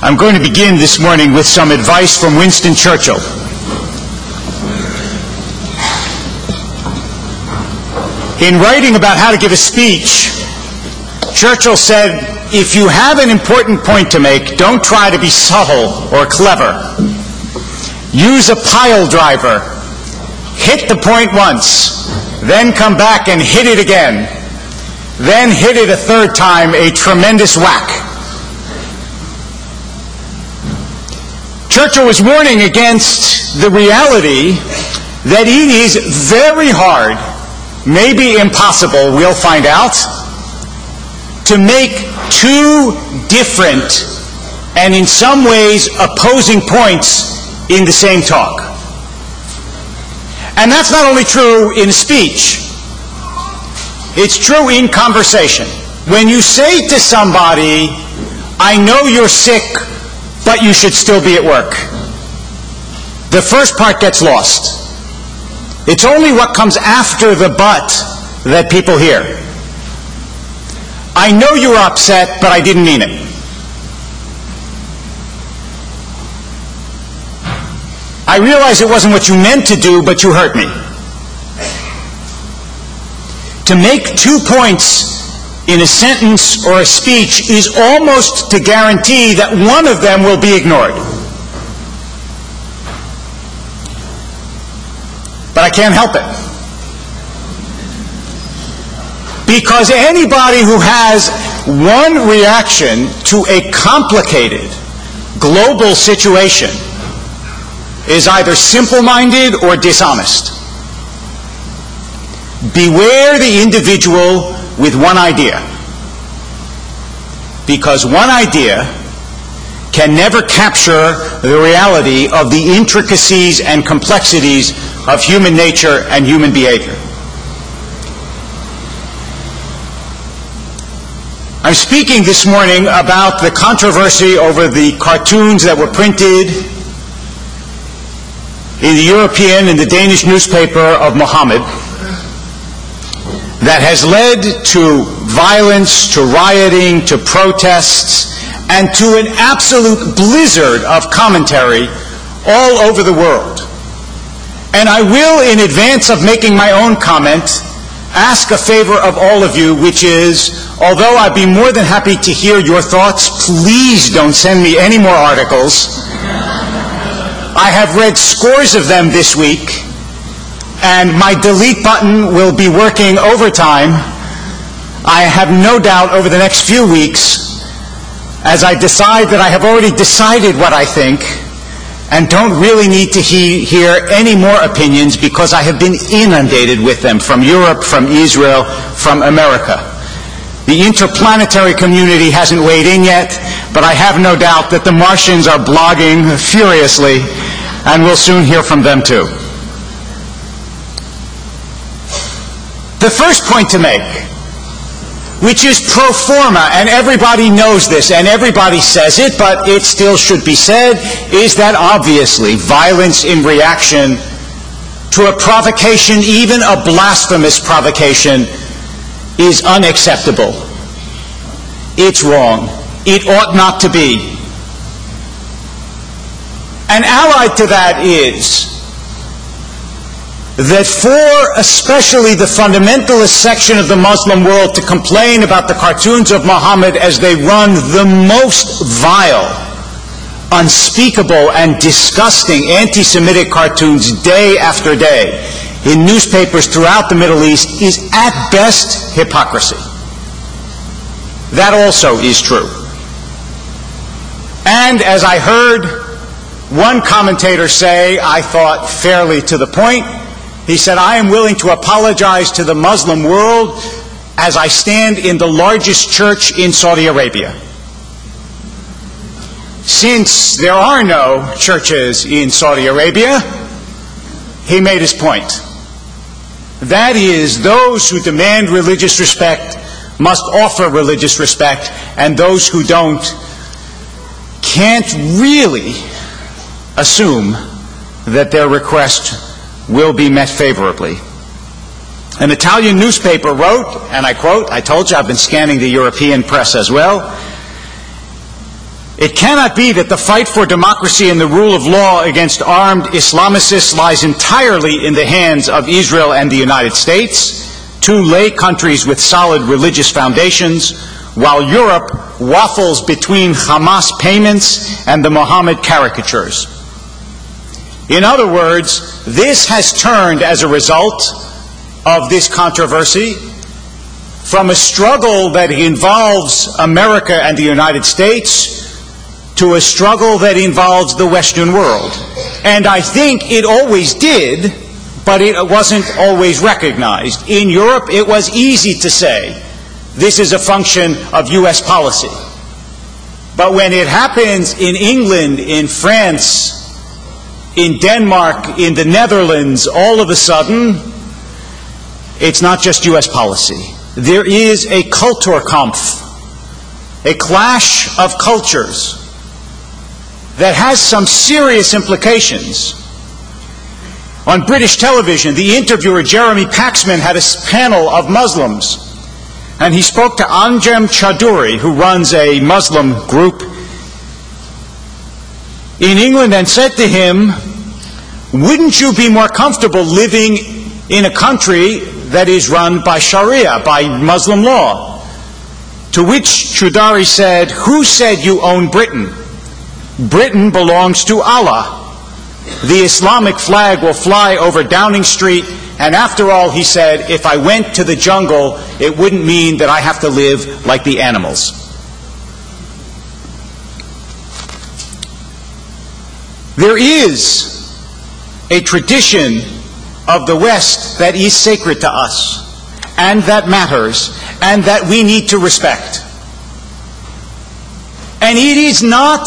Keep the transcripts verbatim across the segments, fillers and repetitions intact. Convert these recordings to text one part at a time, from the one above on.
I'm going to begin this morning with some advice from Winston Churchill. In writing about how to give a speech, Churchill said, if you have an important point to make, don't try to be subtle or clever. Use a pile driver. Hit the point once, then come back and hit it again. Then hit it a third time, a tremendous whack. Churchill was warning against the reality that it is very hard, maybe impossible, we'll find out, to make two different and in some ways opposing points in the same talk. And that's not only true in speech, it's true in conversation. When you say to somebody, I know you're sick, but you should still be at work, the first part gets lost. It's only what comes after the but that people hear. I know you were upset, but I didn't mean it. I realize it wasn't what you meant to do, but you hurt me. To make two points in a sentence or a speech is almost to guarantee that one of them will be ignored. But I can't help it. Because anybody who has one reaction to a complicated global situation is either simple-minded or dishonest. Beware the individual with one idea. Because one idea can never capture the reality of the intricacies and complexities of human nature and human behavior. I'm speaking this morning about the controversy over the cartoons that were printed in the European and the Danish newspaper of Mohammed that has led to violence, to rioting, to protests, and to an absolute blizzard of commentary all over the world. And I will, in advance of making my own comment, ask a favor of all of you, which is, although I'd be more than happy to hear your thoughts, please don't send me any more articles. I have read scores of them this week, and my delete button will be working overtime, I have no doubt, over the next few weeks, as I decide that I have already decided what I think and don't really need to he- hear any more opinions because I have been inundated with them from Europe, from Israel, from America. The interplanetary community hasn't weighed in yet, but I have no doubt that the Martians are blogging furiously, and we'll soon hear from them too. The first point to make, which is pro forma, and everybody knows this, and everybody says it, but it still should be said, is that obviously violence in reaction to a provocation, even a blasphemous provocation, is unacceptable. It's wrong. It ought not to be. And allied to that is that for especially the fundamentalist section of the Muslim world to complain about the cartoons of Muhammad as they run the most vile, unspeakable, and disgusting anti-Semitic cartoons day after day in newspapers throughout the Middle East is at best hypocrisy. That also is true. And as I heard one commentator say, I thought fairly to the point, he said, I am willing to apologize to the Muslim world as I stand in the largest church in Saudi Arabia. Since there are no churches in Saudi Arabia, he made his point. That is, those who demand religious respect must offer religious respect, and those who don't can't really assume that their request will be met favorably. An Italian newspaper wrote, and I quote, I told you I've been scanning the European press as well, It cannot be that the fight for democracy and the rule of law against armed Islamicists lies entirely in the hands of Israel and the United States, two lay countries with solid religious foundations, while Europe waffles between Hamas payments and the Mohammed caricatures. In other words, this has turned, as a result of this controversy, from a struggle that involves America and the United States to a struggle that involves the Western world. And I think it always did, but it wasn't always recognized. In Europe, it was easy to say, this is a function of U S policy. But when it happens in England, in France, in Denmark, in the Netherlands, all of a sudden, it's not just U S policy. There is a Kulturkampf, a clash of cultures that has some serious implications. On British television, the interviewer Jeremy Paxman had a panel of Muslims, and he spoke to Anjem Choudhury, who runs a Muslim group in England, and said to him, wouldn't you be more comfortable living in a country that is run by Sharia, by Muslim law? To which Choudhury said, who said you own Britain? Britain belongs to Allah. The Islamic flag will fly over Downing Street, and after all, he said, if I went to the jungle, it wouldn't mean that I have to live like the animals. There is a tradition of the West that is sacred to us, and that matters, and that we need to respect. And it is not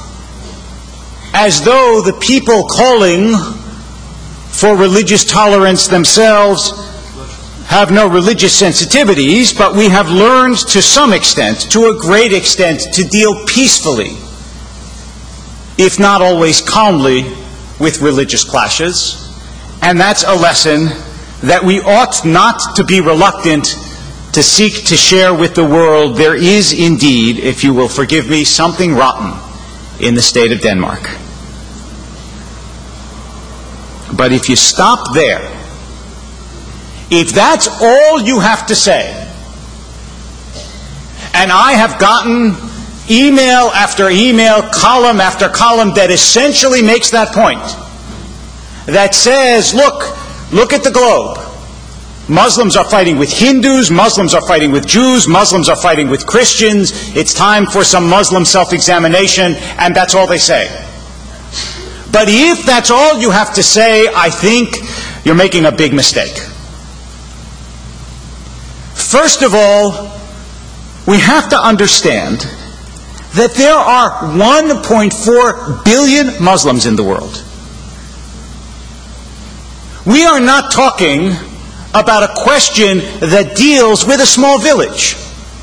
as though the people calling for religious tolerance themselves have no religious sensitivities, but we have learned to some extent, to a great extent, to deal peacefully, if not always calmly, with religious clashes. And that's a lesson that we ought not to be reluctant to seek to share with the world. There is indeed, if you will forgive me, something rotten in the state of Denmark. But if you stop there, if that's all you have to say, and I have gotten email after email, column after column that essentially makes that point, that says, look, look at the globe. Muslims are fighting with Hindus, Muslims are fighting with Jews, Muslims are fighting with Christians. It's time for some Muslim self-examination, and that's all they say. But if that's all you have to say, I think you're making a big mistake. First of all, we have to understand that there are one point four billion Muslims in the world. We are not talking about a question that deals with a small village.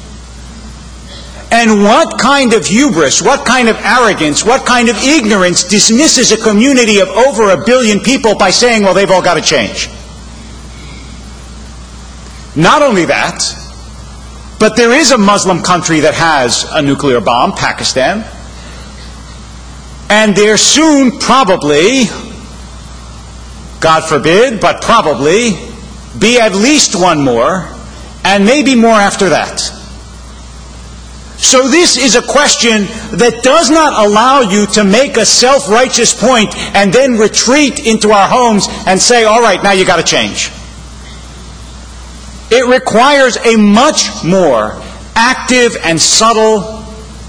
And what kind of hubris, what kind of arrogance, what kind of ignorance dismisses a community of over a billion people by saying, well, they've all got to change? Not only that, but there is a Muslim country that has a nuclear bomb, Pakistan. And there soon probably, God forbid, but probably, be at least one more, and maybe more after that. So this is a question that does not allow you to make a self-righteous point and then retreat into our homes and say, all right, now you got to change. It requires a much more active and subtle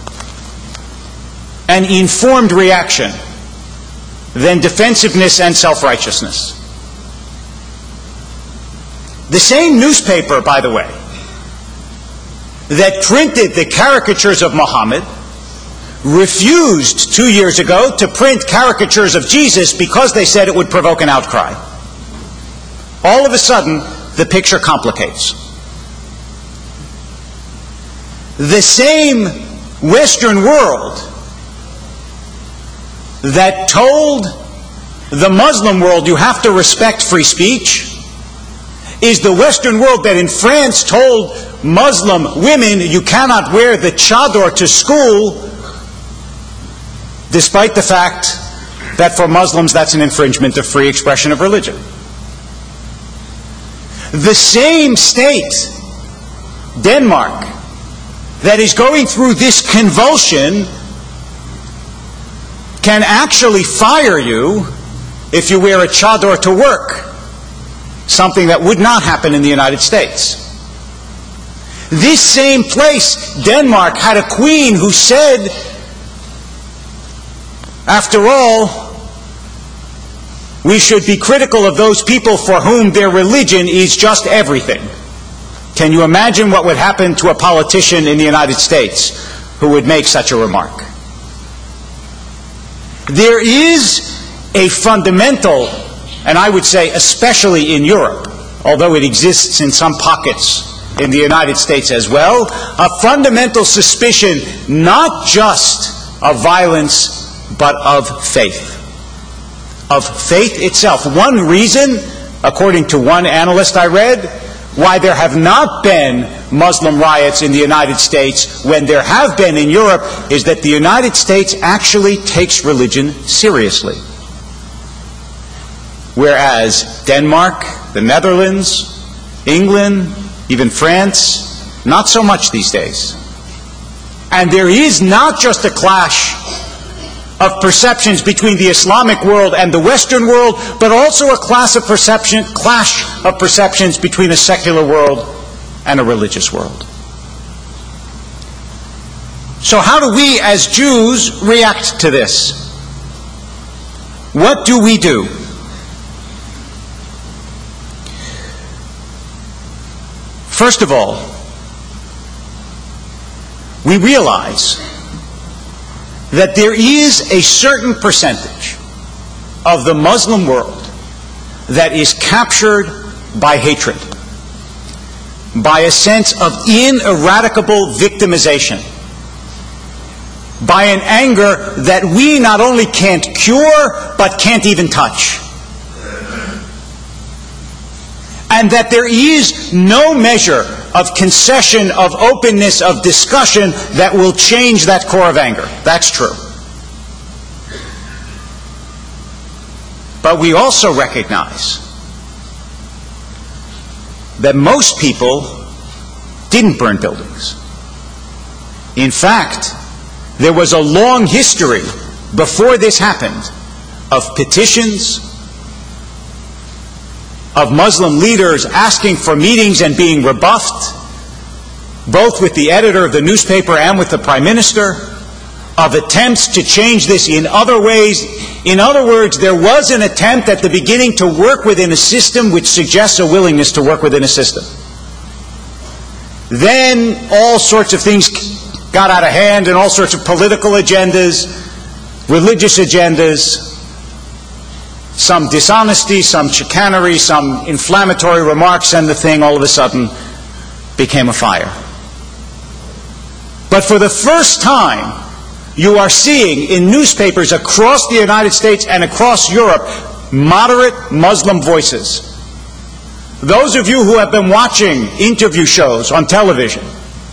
and informed reaction than defensiveness and self-righteousness. The same newspaper, by the way, that printed the caricatures of Muhammad refused two years ago to print caricatures of Jesus because they said it would provoke an outcry. All of a sudden, the picture complicates. The same Western world that told the Muslim world you have to respect free speech is the Western world that in France told Muslim women you cannot wear the chador to school despite the fact that for Muslims that's an infringement of free expression of religion. The same state, Denmark, that is going through this convulsion can actually fire you if you wear a chador to work, something that would not happen in the United States. This same place, Denmark, had a queen who said, after all, we should be critical of those people for whom their religion is just everything. Can you imagine what would happen to a politician in the United States who would make such a remark? There is a fundamental, and I would say especially in Europe, although it exists in some pockets in the United States as well, a fundamental suspicion not just of violence but of faith. Of faith itself. One reason, according to one analyst I read, why there have not been Muslim riots in the United States when there have been in Europe is that the United States actually takes religion seriously. Whereas Denmark, the Netherlands, England, even France, not so much these days. And there is not just a clash of perceptions between the Islamic world and the Western world, but also a class of perception, clash of perceptions between a secular world and a religious world. So how do we as Jews react to this? What do we do? First of all, we realize that there is a certain percentage of the Muslim world that is captured by hatred, by a sense of ineradicable victimization, by an anger that we not only can't cure, but can't even touch. And that there is no measure of concession, of openness, of discussion that will change that core of anger. That's true. But we also recognize that most people didn't burn buildings. In fact, there was a long history before this happened of petitions, of Muslim leaders asking for meetings and being rebuffed, both with the editor of the newspaper and with the Prime Minister, of attempts to change this in other ways. In other words, there was an attempt at the beginning to work within a system which suggests a willingness to work within a system. Then all sorts of things got out of hand, and all sorts of political agendas, religious agendas, some dishonesty, some chicanery, some inflammatory remarks, and the thing all of a sudden became a fire. But for the first time, you are seeing in newspapers across the United States and across Europe moderate Muslim voices. Those of you who have been watching interview shows on television,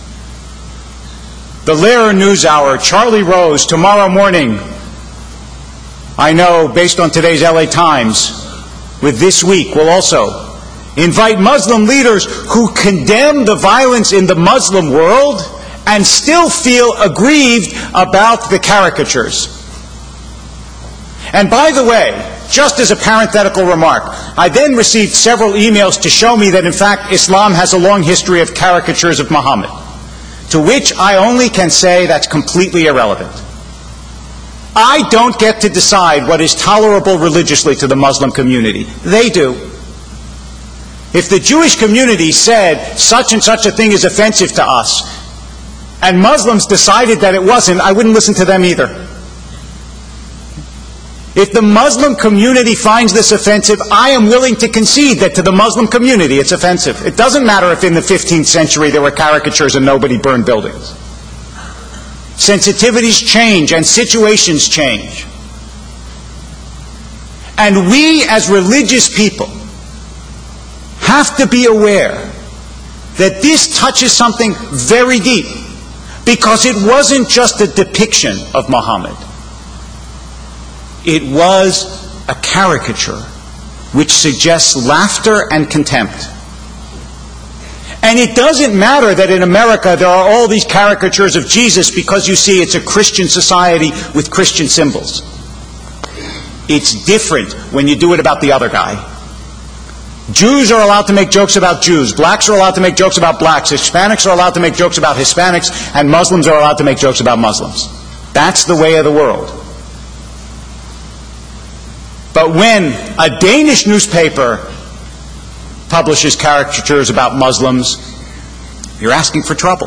the Lehrer NewsHour, Charlie Rose, tomorrow morning, I know, based on today's L A Times, with This Week, will also invite Muslim leaders who condemn the violence in the Muslim world and still feel aggrieved about the caricatures. And by the way, just as a parenthetical remark, I then received several emails to show me that in fact Islam has a long history of caricatures of Muhammad, to which I only can say that's completely irrelevant. I don't get to decide what is tolerable religiously to the Muslim community. They do. If the Jewish community said such and such a thing is offensive to us, and Muslims decided that it wasn't, I wouldn't listen to them either. If the Muslim community finds this offensive, I am willing to concede that to the Muslim community it's offensive. It doesn't matter if in the fifteenth century there were caricatures and nobody burned buildings. Sensitivities change and situations change. And we as religious people have to be aware that this touches something very deep, because it wasn't just a depiction of Muhammad. It was a caricature which suggests laughter and contempt. And it doesn't matter that in America there are all these caricatures of Jesus because, you see, it's a Christian society with Christian symbols. It's different when you do it about the other guy. Jews are allowed to make jokes about Jews. Blacks are allowed to make jokes about blacks. Hispanics are allowed to make jokes about Hispanics. And Muslims are allowed to make jokes about Muslims. That's the way of the world. But when a Danish newspaper publishes caricatures about Muslims, you're asking for trouble.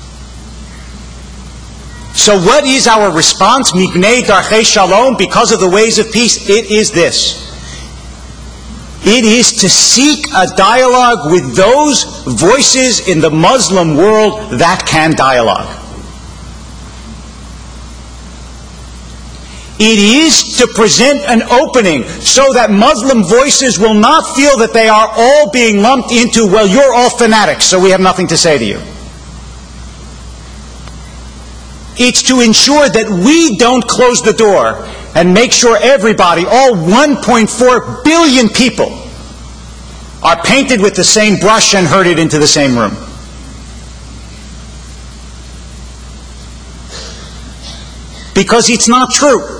So what is our response? Mipnei darchei shalom, because of the ways of peace. It is this. It is to seek a dialogue with those voices in the Muslim world that can dialogue. It is to present an opening so that Muslim voices will not feel that they are all being lumped into, well, you're all fanatics, so we have nothing to say to you. It's to ensure that we don't close the door and make sure everybody, all one point four billion people, are painted with the same brush and herded into the same room. Because it's not true.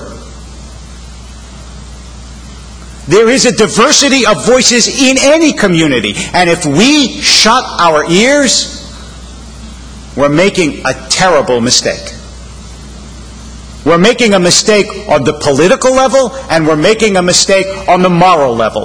There is a diversity of voices in any community. And if we shut our ears, we're making a terrible mistake. We're making a mistake on the political level, and we're making a mistake on the moral level.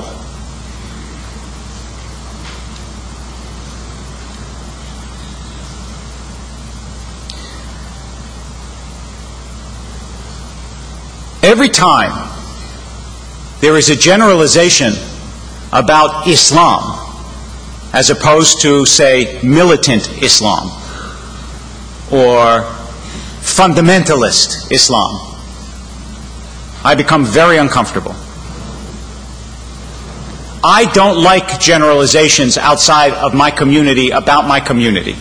Every time there is a generalization about Islam, as opposed to, say, militant Islam or fundamentalist Islam, I become very uncomfortable. I don't like generalizations outside of my community about my community.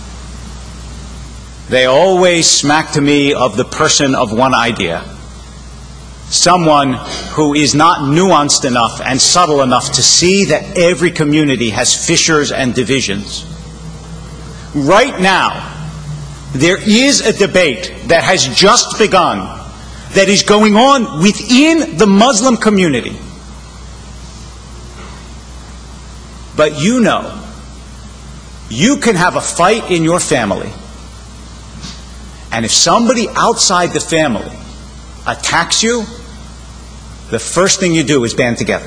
They always smack to me of the person of one idea. Someone who is not nuanced enough and subtle enough to see that every community has fissures and divisions. Right now, there is a debate that has just begun that is going on within the Muslim community. But you know, you can have a fight in your family, and if somebody outside the family attacks you, the first thing you do is band together.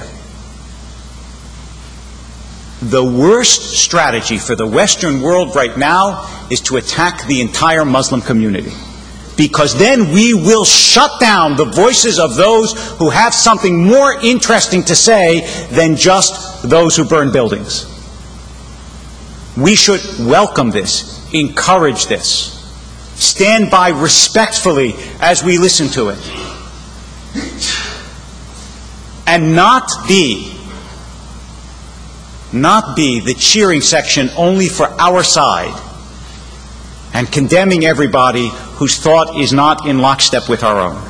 The worst strategy for the Western world right now is to attack the entire Muslim community. Because then we will shut down the voices of those who have something more interesting to say than just those who burn buildings. We should welcome this, encourage this, stand by respectfully as we listen to it, and not be not be the cheering section only for our side and condemning everybody whose thought is not in lockstep with our own.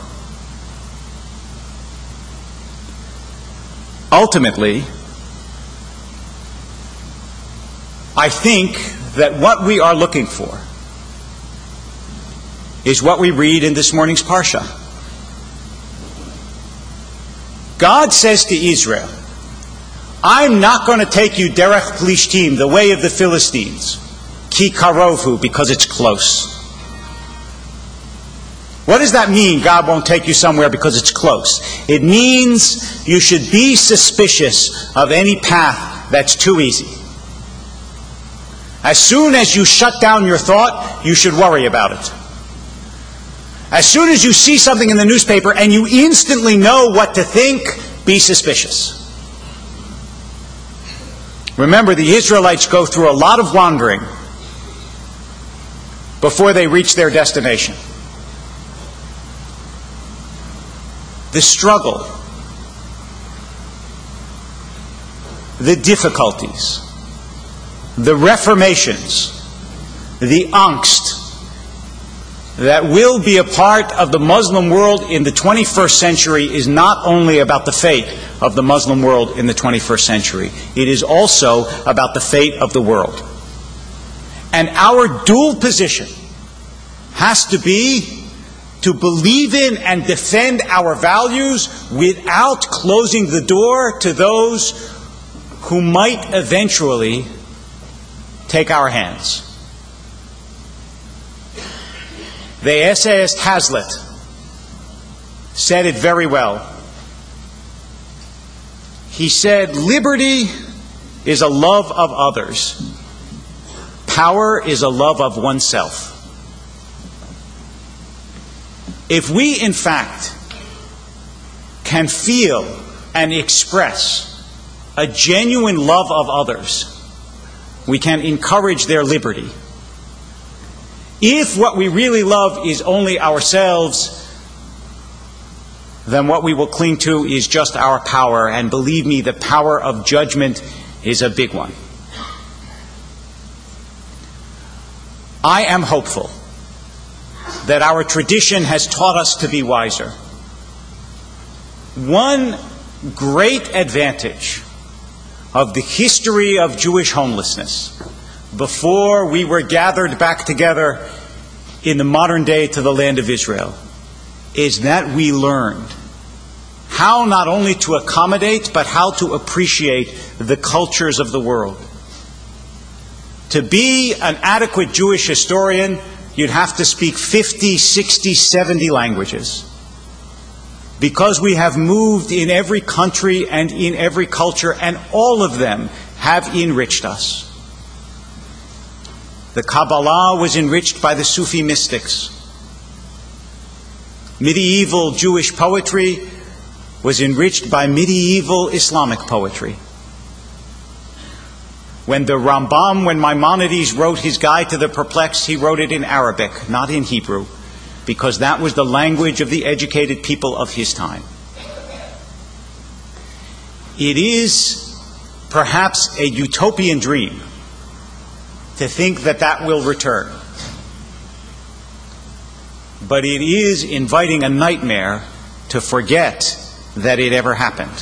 Ultimately, I think that what we are looking for is what we read in this morning's Parsha. God says to Israel, I'm not going to take you derech plishtim, the way of the Philistines, ki karovu, because it's close. What does that mean, God won't take you somewhere because it's close? It means you should be suspicious of any path that's too easy. As soon as you shut down your thought, you should worry about it. As soon as you see something in the newspaper and you instantly know what to think, be suspicious. Remember, the Israelites go through a lot of wandering before they reach their destination. The struggle, the difficulties, the reformations, the angst, that will be a part of the Muslim world in the twenty-first century is not only about the fate of the Muslim world in the twenty-first century. It is also about the fate of the world. And our dual position has to be to believe in and defend our values without closing the door to those who might eventually take our hands. The essayist Hazlitt said it very well. He said, "Liberty is a love of others. Power is a love of oneself." If we, in fact, can feel and express a genuine love of others, we can encourage their liberty. If what we really love is only ourselves, then what we will cling to is just our power, and believe me, the power of judgment is a big one. I am hopeful that our tradition has taught us to be wiser. One great advantage of the history of Jewish homelessness before we were gathered back together in the modern day to the land of Israel is that we learned how not only to accommodate but how to appreciate the cultures of the world. To be an adequate Jewish historian, you'd have to speak fifty, sixty, seventy languages. Because we have moved in every country and in every culture, and all of them have enriched us. The Kabbalah was enriched by the Sufi mystics. Medieval Jewish poetry was enriched by medieval Islamic poetry. When the Rambam, when Maimonides wrote his Guide to the Perplexed, he wrote it in Arabic, not in Hebrew, because that was the language of the educated people of his time. It is perhaps a utopian dream to think that that will return. But it is inviting a nightmare to forget that it ever happened.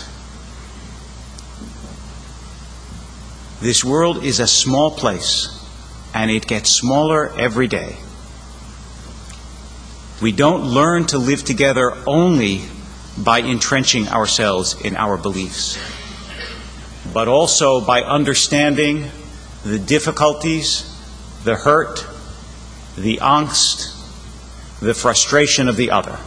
This world is a small place, and it gets smaller every day. We don't learn to live together only by entrenching ourselves in our beliefs, but also by understanding the difficulties, the hurt, the angst, the frustration of the other.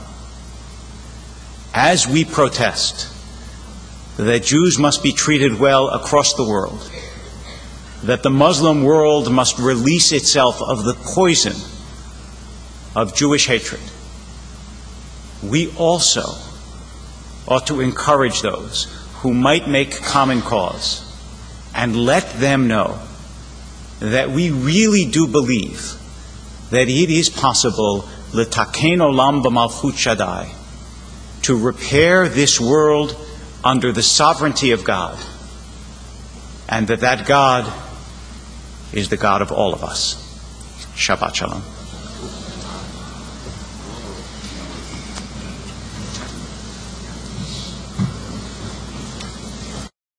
As we protest that Jews must be treated well across the world, that the Muslim world must release itself of the poison of Jewish hatred, we also ought to encourage those who might make common cause and let them know that we really do believe that it is possible l'taken olam b'malchut Shaddai, to repair this world under the sovereignty of God, and that that God is the God of all of us. Shabbat Shalom.